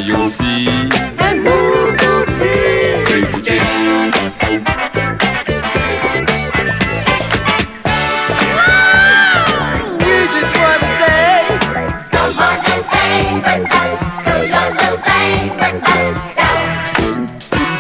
游戏。Trick or treat. We just wanna say, Come on and play with us. Do your little thing with us. Go.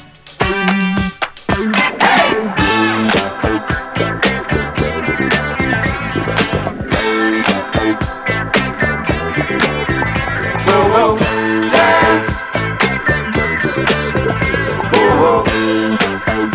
Whoa, whoa, dance. Whoa, whoa.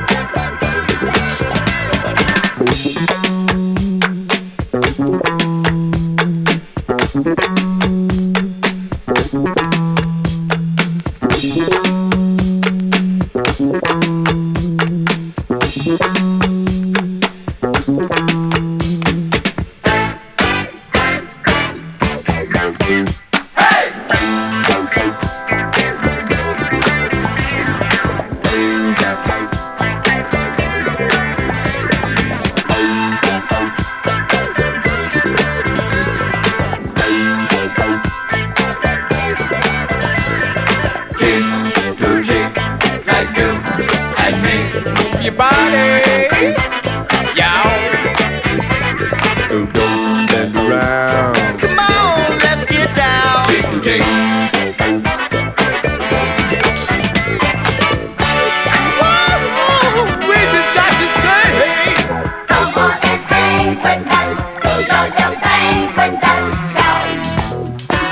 Trick or treat, like you and me. move your body. Y'all, So don't stand around. come on, let's get down. Trick or treat. Woo, we just got to say, Come on and play with us. Do your little thing with us. Go.